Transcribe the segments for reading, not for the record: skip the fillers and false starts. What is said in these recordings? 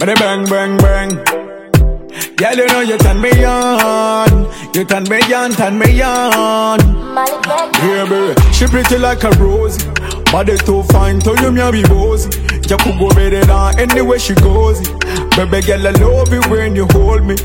Bada bang, bang, bang. Girl, you know you turn me on. You turn me on, turn me on. Yeah, baby, she pretty like a rose. Body too fine, to you me be bossy. You could go better than anywhere she goes. Baby girl, I love it when you hold me.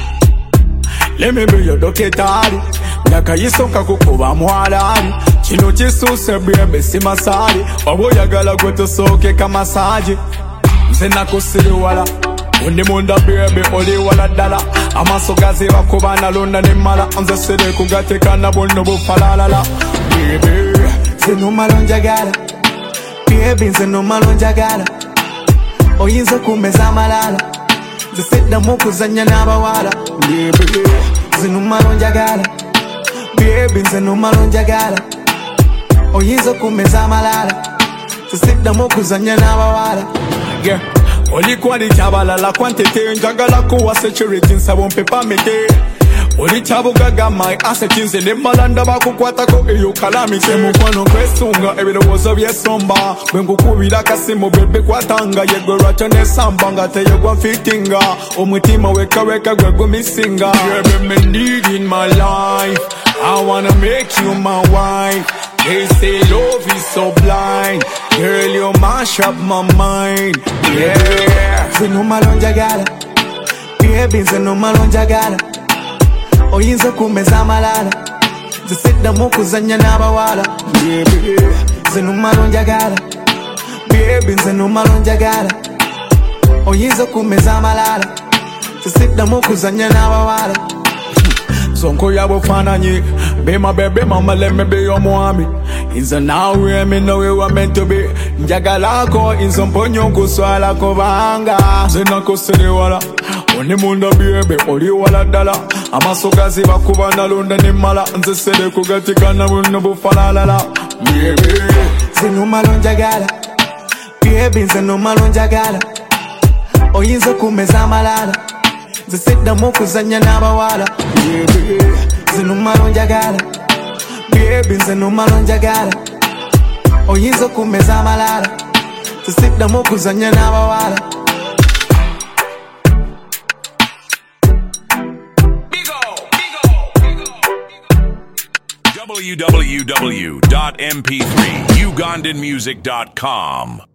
Let me be your doketari. Nakayisoka kukuba mwalari. Chino chisuse baby si masari. Wabo yagala kutusoke kama saji. Zena kusiri wala. Undi munda baby oli wala dala. Amasogazi wakubana lunda ni mala. Anza sede kugateka na bono bufalala. Baby zeno malonjagala. Baby zeno malonjagala. Oyinza kumeza malala. Ziseda mukuzanya n'abawala. Baby zeno malonjagala. Baby zeno malonjagala. Oyinza kumeza malala. Ziseda mukuzanya n'abawala. Yeah. Oli kwadi chabalala kwantete njagala kuwa security nsabo mpepa mete. Oli chabugaga my assets in the malanda bakukwata ko eyo calamity mukwano kwesunga ebirowozo byesomba bwengukubira kasimu bebe kwatanga yego ratone samba ngate yego fitinga omutima weka gwego misinga you be need in my life. I wanna make you my wife. They say love is so blind. Girl, you mash up my mind. Yeah. Zeno malonjagala. Baby zeno malonjagala. Oyinza kumeza malala. Ziseda mukuzanya n'abawala. Baby zeno malonjagala. Baby zeno malonjagala. Oyinza kumeza malala. Ziseda mukuzanya n'abawala. Sonko yabo fananye. Be my baby mama, let me be your mommy. Inza nawe me know you were meant to be. Njagala ko inza mponyo kuswala kubanga. Zena kusiri wala. Oni munda baby oli wala dala. Amasogazi bakubana lunda ni mala. Nze sede kugatika na buno bufalala. Baby zeno malonjagala. Baby zeno malonjagala. Oyinza kumeza malala. Ziseda mukuzanya n'abawala. Baby zeno malonjagala. Baby zeno malonjagala. Oyinza kumeza malala. Ziseda mukuzanya n'abawala. www.mp3ugandanmusic.com